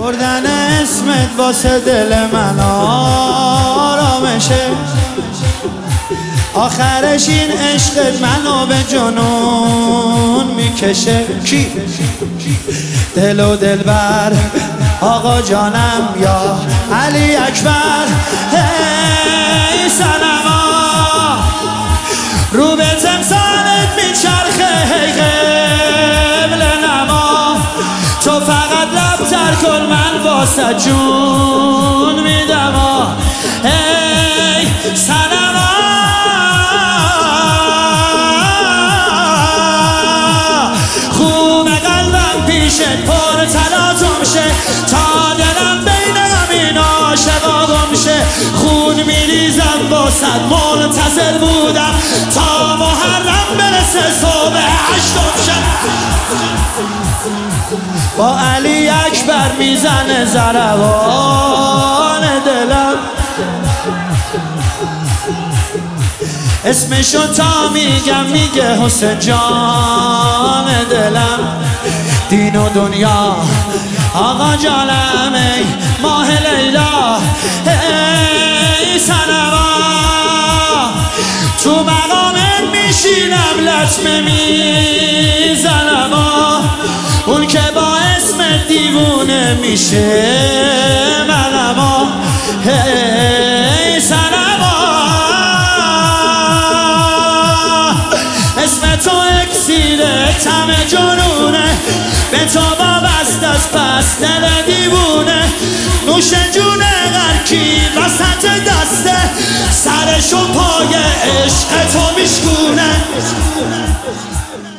بردن اسمت واسه دل من آرامشه، آخرش این عشقت منو به جنون میکشه. کی؟ دل و دلبر آقا جانم یا علی اکبر. هی سلام رو به تمثالت میچرخه، هی قبل نما تو فقط لب تر کن من واسه جون میدم. هی سلام خوب قلبم پیشت پر تلاطم شه، تا دلم بین همین عاشقا گم شه. خون میریزم واسد منتظر بودم تا محرم برسه صبح هشتم شه. با علی اکبر میزنه ضربان دلم، اسمشو تا میگم میگه حسین جان دلم. دین و دنیا آقا جانم ای ماه لیلا. ای صنما تو مقامت میشینم لطمه میزنم، اون که با اسم دیوونه میشه منما. ای صنما اسم تو اکسیره طعم جنونه، به تو وابست از پس دل دیوونه. نوش جونه غرکی وسط دسته، سرشو پای عشق تو میشکونه.